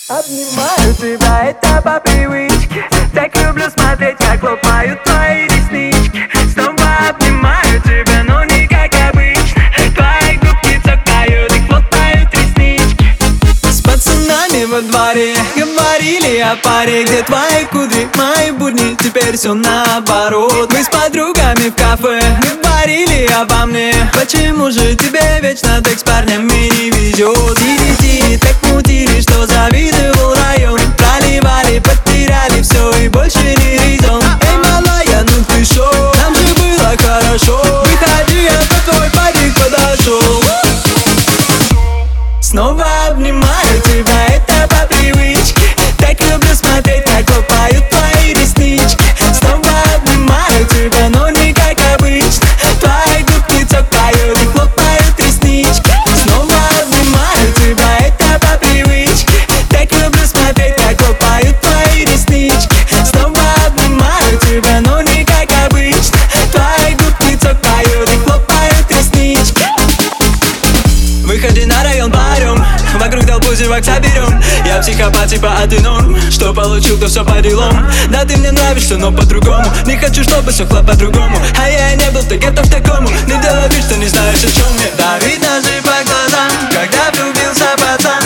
Обнимаю тебя, это по привычке. Так люблю смотреть, как лопают твои реснички. Снова обнимаю тебя, но не как обычно. Твои губки цокают и хлопают реснички. С пацанами во дворе говорили о паре, где твои кудри, мои будни, теперь все наоборот. Мы с подругами в кафе говорили обо мне. Почему же тебе вечно так с парнями не везет? Тири-тири, так мутили, что завидовал район. Проливали, потеряли все и больше не резон. Эй, малая, ну ты шо? Нам же было хорошо. Выходи, я по твой парик подошел. Снова обнимаю тебя, это по привычке. Так люблю смотреть, как лопают твои реснички. Снова обнимаю тебя, но не как обычно. Твои губки цокают и хлопают реснички. Снова обнимаю тебя, это по привычке. Так люблю смотреть, как лопают твои реснички. Снова обнимаю тебя, но не как обычно. Твои губки цокают и хлопают реснички. Выходи на район, парем. Вокруг толпу зевак соберем. Я психопат, типа, а ты норм. Что получил, то все по делам. Да ты мне нравишься, но по-другому. Не хочу, чтобы все шло по-другому. А я не был, ты готов к такому. Не делай вид, что не знаешь, о чем мне. Да видно же по глазам, когда влюбился пацан.